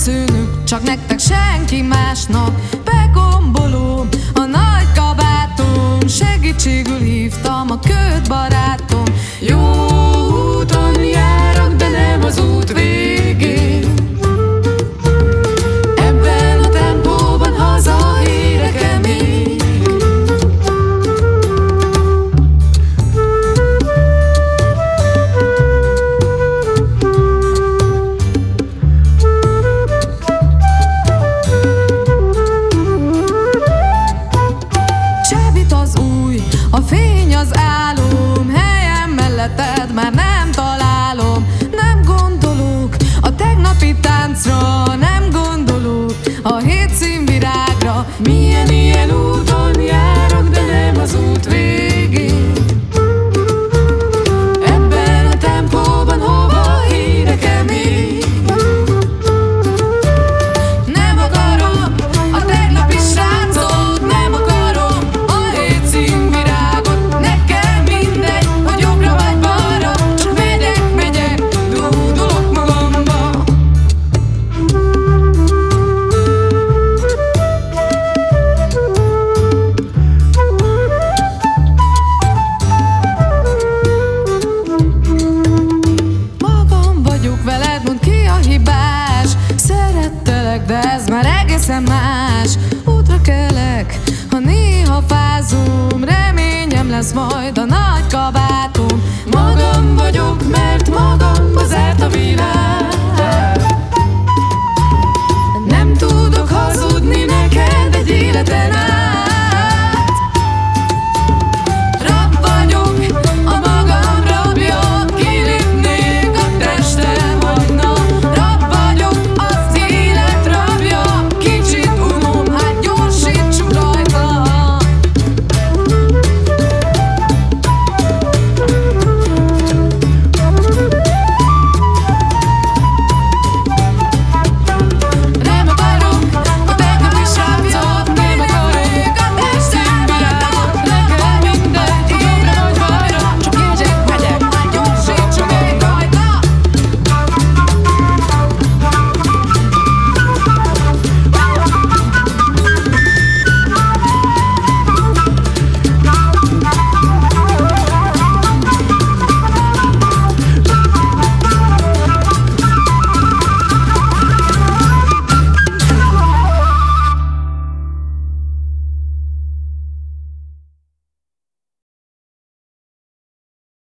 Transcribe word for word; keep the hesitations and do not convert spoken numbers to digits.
szűnünk, csak nektek senki másnak. Begombolom a nagy kabátom, segítségül hívtam a köd barátom. Jó úton járok, de nem az út végén. Ebben a tempóban haza érek még. Csábít az új, a fény az álom, helyem melletted már nem találom. Nem gondolok a tegnapi táncra, nem gondolok a hét színvirágra. Milyen ilyen úton járok, de nem az út végén. Ebben a tempóban hova érek még? Nem akarom a tegnapi srácot, nem akarom a hét színvirágot. Nekem mindegy, hogy jobbra vagy balra, csak megyek, megyek, dúdolok magamba. Magam vagyok veled, mondd ki a hibás. Szerettelek, de ez már egészen más. Útra kelek, ha néha fázom, reményem lesz majd a nagy kabátom. Magam vagyok, mert magamba zárt a világ. Nem tudok hazudni neked egy életen át.